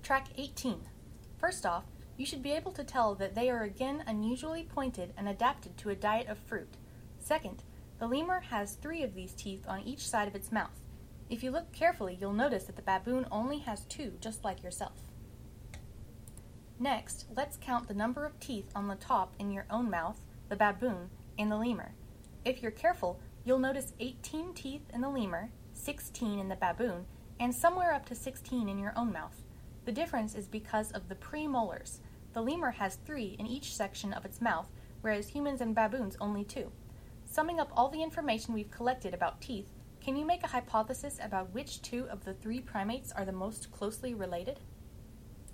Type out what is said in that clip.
Track 18. First off, you should be able to tell that they are again unusually pointed and adapted to a diet of fruit. Second, the lemur has 3 of these teeth on each side of its mouth. If you look carefully, you'll notice that the baboon only has 2, just like yourself. Next, let's count the number of teeth on the top in your own mouth, the baboon, and the lemur. If you're careful, you'll notice 18 teeth in the lemur, 16 in the baboon, and somewhere up to 16 in your own mouth. The difference is because of the premolars. The lemur has 3 in each section of its mouth, whereas humans and baboons only 2. Summing up all the information we've collected about teeth, can you make a hypothesis about which 2 of the 3 primates are the most closely related?